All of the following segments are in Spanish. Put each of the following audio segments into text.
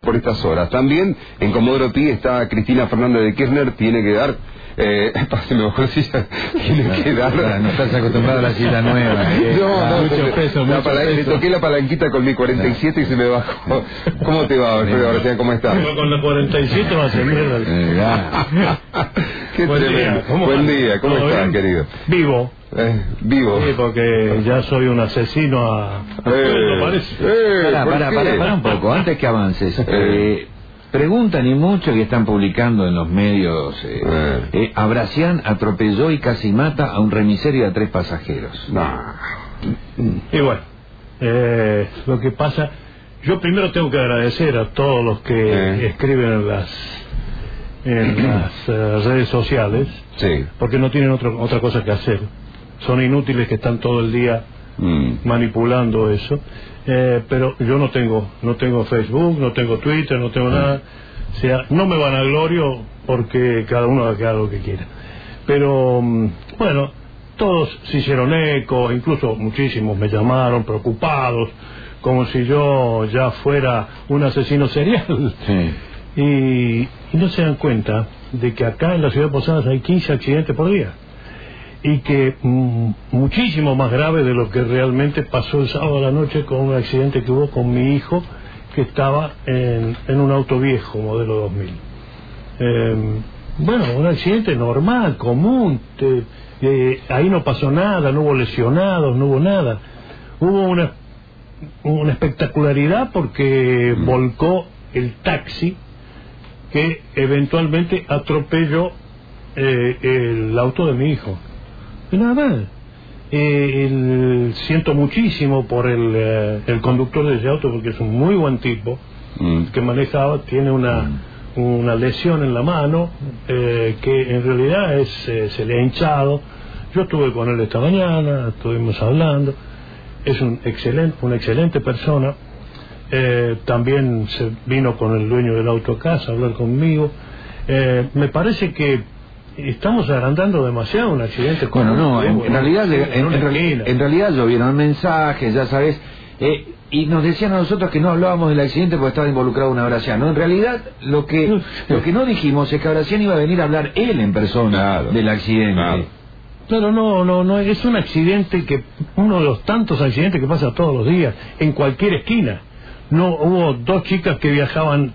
por estas horas. También en Comodoro Pi está Cristina Fernández de Kirchner, tiene que dar... se me bajó la silla. Tiene que dar... No estás acostumbrado a la silla nueva. Mucho peso. Le toqué la palanquita con mi 47 y se me bajó. ¿Cómo te va, Alfredo Gracián? ¿Cómo estás? Con la 47 va a ser mierda. Qué tremendo. Buen día, ¿cómo estás, querido? Vivo. Vivo. Sí, porque ya soy un asesino a sueldo, parece. Para un poco, antes que avances. Preguntan y mucho que están publicando en los medios. Abracián atropelló y casi mata a un remisero y a 3 pasajeros. Y bueno, lo que pasa, yo primero tengo que agradecer a todos los que escriben en las redes sociales, porque no tienen otra cosa que hacer. Son inútiles que están todo el día manipulando eso. Pero yo no tengo Facebook, no tengo Twitter, no tengo nada. O sea, no me vanaglorio porque cada uno haga lo que quiera. Pero bueno, todos se hicieron eco, incluso muchísimos me llamaron preocupados, como si yo ya fuera un asesino serial. Y no se dan cuenta de que acá en la ciudad de Posadas hay 15 accidentes por día. Y que muchísimo más grave de lo que realmente pasó el sábado a la noche con un accidente que hubo con mi hijo, que estaba en un auto viejo, modelo 2000. Bueno, un accidente normal, común, ahí no pasó nada, no hubo lesionados, no hubo nada. Hubo una espectacularidad porque volcó el taxi que eventualmente atropelló el auto de mi hijo. Y nada más. Siento muchísimo por el conductor de ese auto, porque es un muy buen tipo que manejaba, tiene una lesión en la mano que en realidad se le ha hinchado. Yo estuve con él esta mañana, estuvimos hablando, es una excelente persona. También se vino con el dueño del auto a casa a hablar conmigo. Me parece que estamos agrandando demasiado un accidente. Bueno, no, en realidad llovieron mensajes, ya sabes, y nos decían a nosotros que no hablábamos del accidente porque estaba involucrado un Abracián. No, en realidad lo que no dijimos es que Abracián iba a venir a hablar él en persona del accidente. Claro, no, es un accidente que, uno de los tantos accidentes que pasa todos los días, en cualquier esquina. No, hubo 3 chicas que viajaban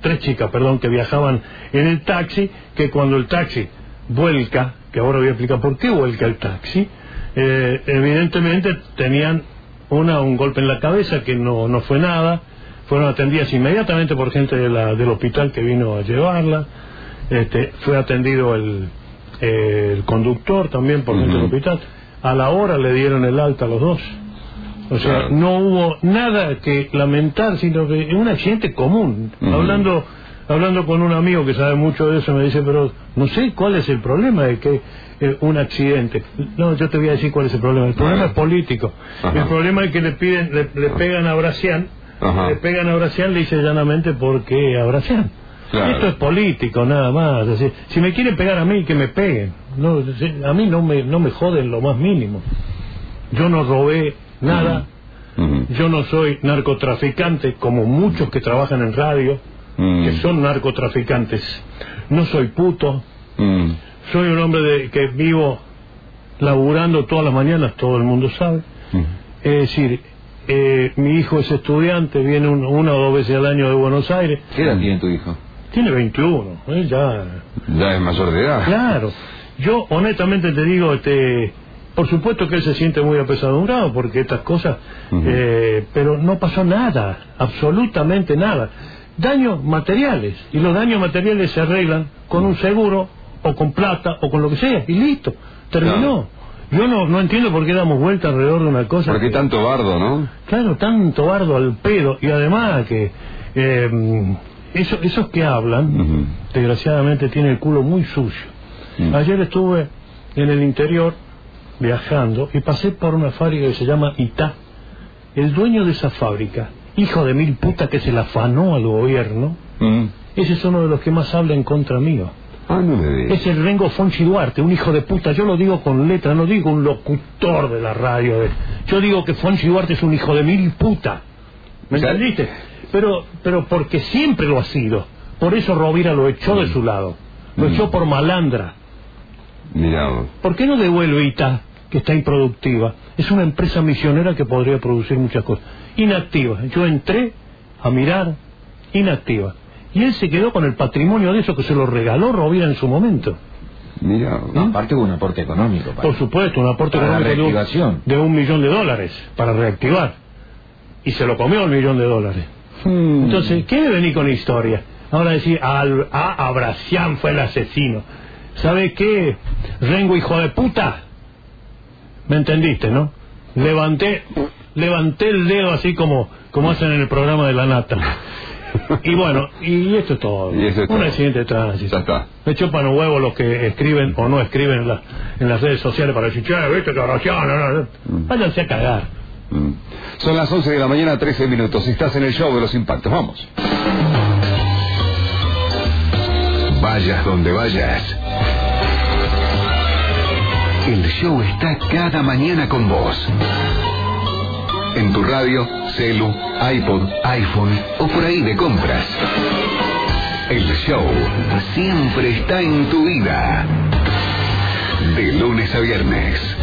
en el taxi, que cuando el taxi vuelca, que ahora voy a explicar por qué vuelca el taxi, evidentemente tenían un golpe en la cabeza que no fue nada, fueron atendidas inmediatamente por gente del hospital que vino a llevarla, fue atendido el conductor también por gente del hospital, a la hora le dieron el alta a los 2. O sea, no hubo nada que lamentar, sino que es un accidente común. Hablando con un amigo que sabe mucho de eso, me dice, pero no sé cuál es el problema de que un accidente. No, yo te voy a decir cuál es el problema. El problema es político. El problema es que le pegan a Abracián, le dice llanamente porque Abracián. Esto es político, nada más. Es decir, si me quieren pegar a mí, que me peguen. No, a mí no me joden lo más mínimo. Yo no robé nada. Yo no soy narcotraficante como muchos que trabajan en radio, que son narcotraficantes. No soy puto. Soy un hombre que vivo laburando todas las mañanas, todo el mundo sabe. Es decir, mi hijo es estudiante, viene 1 o 2 veces al año de Buenos Aires. ¿Qué edad tiene tu hijo? Tiene 21, ya es mayor de edad. Claro. Yo honestamente te digo, por supuesto que él se siente muy apesadumbrado porque estas cosas, pero no pasó nada, absolutamente nada. Daños materiales, y los daños materiales se arreglan con un seguro, o con plata, o con lo que sea, y listo, terminó. Yo no entiendo por qué damos vuelta alrededor de una cosa. ¿Por qué tanto bardo, no? Claro, tanto bardo al pedo, y además que esos que hablan, desgraciadamente tienen el culo muy sucio. Ayer estuve en el interior viajando y pasé por una fábrica que se llama Itá. El dueño de esa fábrica, hijo de mil puta que se la afanó al gobierno, ese es uno de los que más habla en contra mío. No me digas. Es el Rengo Fonchi Duarte, un hijo de puta. Yo lo digo con letra, no digo un locutor de la radio. Yo digo que Fonchi Duarte es un hijo de mil puta. ¿Me entendiste? pero porque siempre lo ha sido. Por eso Rovira lo echó de su lado. Lo echó por malandra. Mirá. ¿Por qué no devuelve ITA, que está improductiva? Es una empresa misionera que podría producir muchas cosas. Inactiva. Yo entré a mirar, inactiva. Y él se quedó con el patrimonio de eso que se lo regaló Rovira en su momento. Mira, no, aparte hubo un aporte económico. Por supuesto, un aporte económico de $1 millón para reactivar. Y se lo comió $1 millón. Entonces, ¿qué debe venir con historia? Ahora decir, Abrasián fue el asesino. ¿Sabe qué? Rengo, hijo de puta. ¿Me entendiste, no? Levanté el dedo así como hacen en el programa de la nata. Y bueno, y esto es todo. Un accidente de tránsito. Ya está. Me chupan los huevos los que escriben o no escriben en las redes sociales para decir, che, viste que Abrasián, váyanse a cagar. Son las 11 de la mañana, 13 minutos. Estás en el show de los impactos. Vamos. Vayas donde vayas, el show está cada mañana con vos. En tu radio, celu, iPod, iPhone o por ahí de compras. El show siempre está en tu vida. De lunes a viernes.